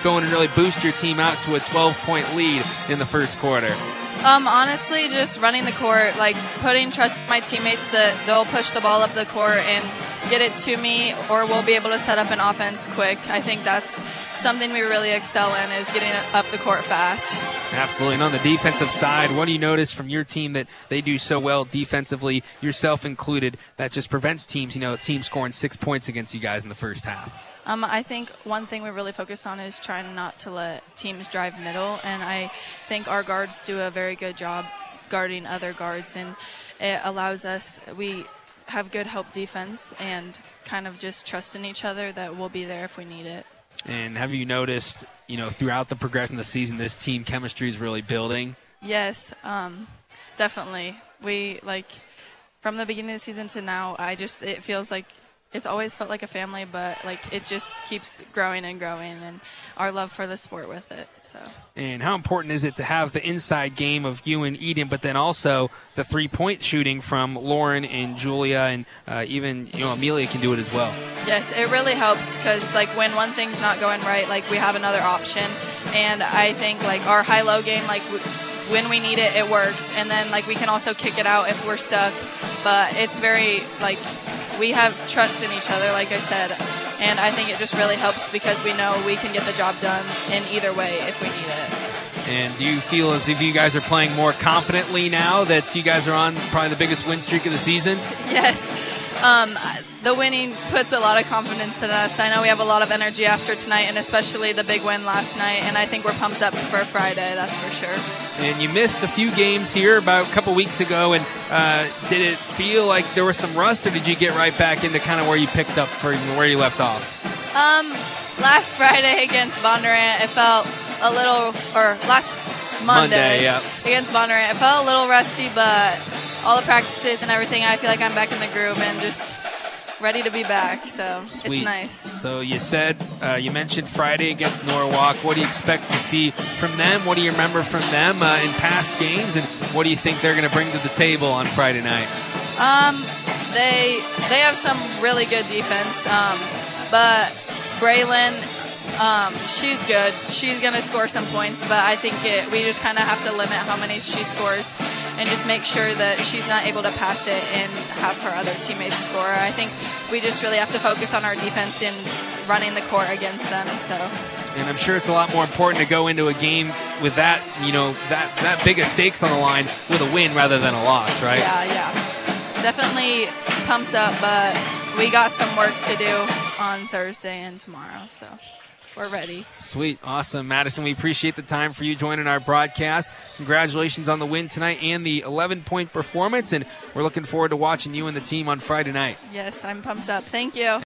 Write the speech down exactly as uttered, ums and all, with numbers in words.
going and really boost your team out to a twelve-point lead in the first quarter? Um, honestly, just running the court, like putting trust in my teammates that they'll push the ball up the court and get it to me, or we'll be able to set up an offense quick. I think that's something we really excel in, is getting it up the court fast. Absolutely. And on the defensive side, what do you notice from your team that they do so well defensively, yourself included, that just prevents teams, you know, teams scoring six points against you guys in the first half? Um, I think one thing we really focus on is trying not to let teams drive middle, and I think our guards do a very good job guarding other guards, and it allows us, we have good help defense and kind of just trust in each other that we'll be there if we need it. And have you noticed, you know, throughout the progression of the season, this team chemistry is really building? Yes, um, definitely. We, like, from the beginning of the season to now, I just, it feels like it's always felt like a family, but like it just keeps growing and growing, and our love for the sport with it. So. And how important is it to have the inside game of you and Eden, but then also the three-point shooting from Lauren and Julia, and uh, even you know Amelia can do it as well? Yes, it really helps, because like when one thing's not going right, like we have another option, and I think like our high-low game, like w- when we need it, it works, and then like we can also kick it out if we're stuck. But it's very like. We have trust in each other, like I said, and I think it just really helps because we know we can get the job done in either way if we need it. And do you feel as if you guys are playing more confidently now that you guys are on probably the biggest win streak of the season? Yes. Um, the winning puts a lot of confidence in us. I know we have a lot of energy after tonight, and especially the big win last night, and I think we're pumped up for Friday, that's for sure. And you missed a few games here about a couple weeks ago, and uh, did it feel like there was some rust, or did you get right back into kind of where you picked up for where you left off? Um, last Friday against Bondurant, it felt a little, or last Monday, Monday yeah. against Bondurant, it felt a little rusty, but all the practices and everything, I feel like I'm back in the groove and just ready to be back, so Sweet. It's nice. So you said, uh, you mentioned Friday against Norwalk. What do you expect to see from them? What do you remember from them uh, in past games, and what do you think they're going to bring to the table on Friday night? Um, they they have some really good defense, um, but Braylon, um, she's good. She's going to score some points, but I think it, we just kind of have to limit how many she scores and just make sure that she's not able to pass it and have her other teammates score. I think we just really have to focus on our defense and running the court against them. So. And I'm sure it's a lot more important to go into a game with that, you know, that, that big of stakes on the line with a win rather than a loss, right? Yeah, yeah. Definitely pumped up, but we got some work to do on Thursday and tomorrow, so we're ready. Sweet. Awesome. Madison, we appreciate the time for you joining our broadcast. Congratulations on the win tonight and the eleven-point performance, and we're looking forward to watching you and the team on Friday night. Yes, I'm pumped up. Thank you.